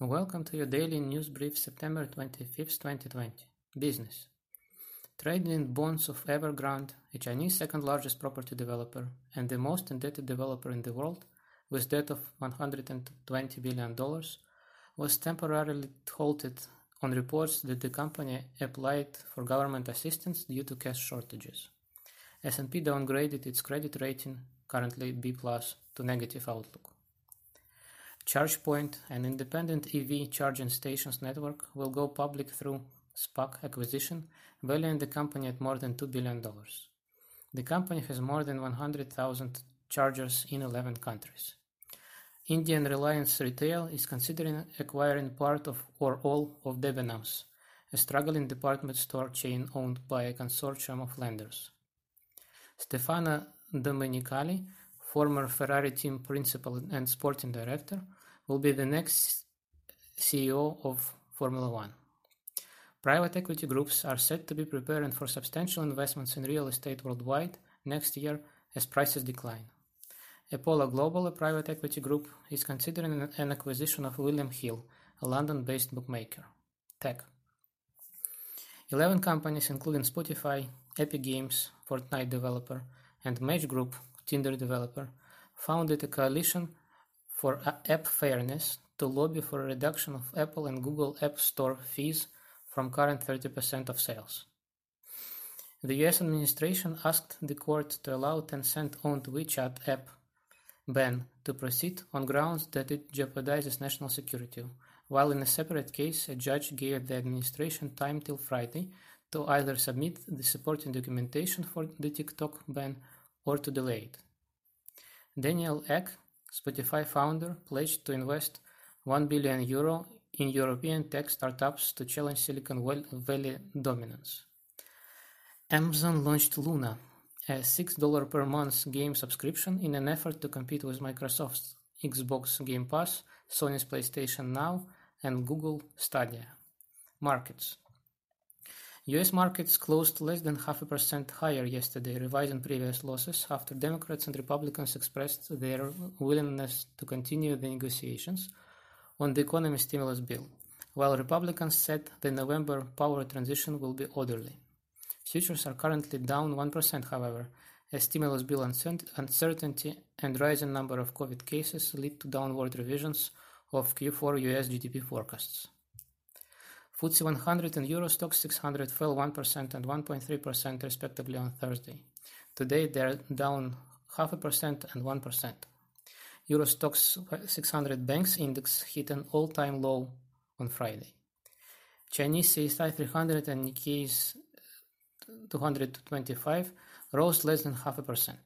Welcome to your daily news brief, September 25th, 2020. Business. Trading in bonds of Evergrande, a Chinese second-largest property developer and the most indebted developer in the world, with debt of $120 billion, was temporarily halted on reports that the company applied for government assistance due to cash shortages. S&P downgraded its credit rating, currently B+, to negative outlook. ChargePoint, an independent EV charging stations network, will go public through SPAC acquisition, valuing the company at more than $2 billion. The company has more than 100,000 chargers in 11 countries. Indian Reliance Retail is considering acquiring part of or all of Debenhams, a struggling department store chain owned by a consortium of lenders. Stefano Domenicali, former Ferrari team principal and sporting director, will be the next CEO of Formula One. Private equity groups are said to be preparing for substantial investments in real estate worldwide next year as prices decline. Apollo Global, a private equity group, is considering an acquisition of William Hill, a London-based bookmaker. Tech. 11 companies, including Spotify, Epic Games, Fortnite developer, and Match Group, Tinder developer, founded a coalition for app fairness to lobby for a reduction of Apple and Google App Store fees from current 30% of sales. The US administration asked the court to allow Tencent-owned WeChat app ban to proceed on grounds that it jeopardizes national security, while in a separate case a judge gave the administration time till Friday to either submit the supporting documentation for the TikTok ban or to delay it. Daniel Ek, Spotify founder, pledged to invest €1 billion in European tech startups to challenge Silicon Valley dominance. Amazon launched Luna, a $6 per month game subscription in an effort to compete with Microsoft's Xbox Game Pass, Sony's PlayStation Now, and Google Stadia. Markets. US markets closed less than 0.5% higher yesterday, revising previous losses after Democrats and Republicans expressed their willingness to continue the negotiations on the economy stimulus bill, while Republicans said the November power transition will be orderly. Futures are currently down 1%, however, as stimulus bill uncertainty and rising number of COVID cases lead to downward revisions of Q4 US GDP forecasts. FTSE 100 and Euro Stoxx 600 fell 1% and 1.3% respectively on Thursday. Today they are down 0.5% and 1%. Euro Stoxx 600 Banks Index hit an all-time low on Friday. Chinese CSI 300 and Nikkei's 225 rose less than 0.5%.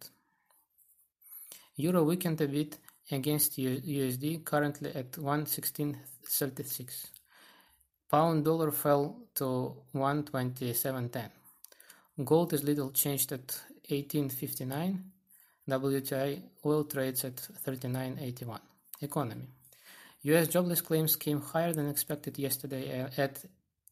Euro weakened a bit against USD, currently at 1.1636. Pound dollar fell to 1.2710. Gold is little changed at 18.59. WTI oil trades at 39.81. Economy. US jobless claims came higher than expected yesterday at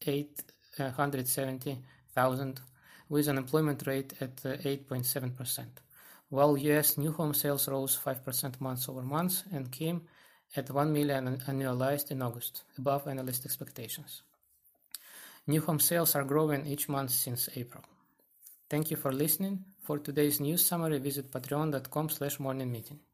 870,000, with unemployment rate at 8.7%, while US new home sales rose 5% month-over-month and came at 1 million annualized in August, above analyst expectations. New home sales are growing each month since April. Thank you for listening. For today's news summary, visit patreon.com/morningmeeting.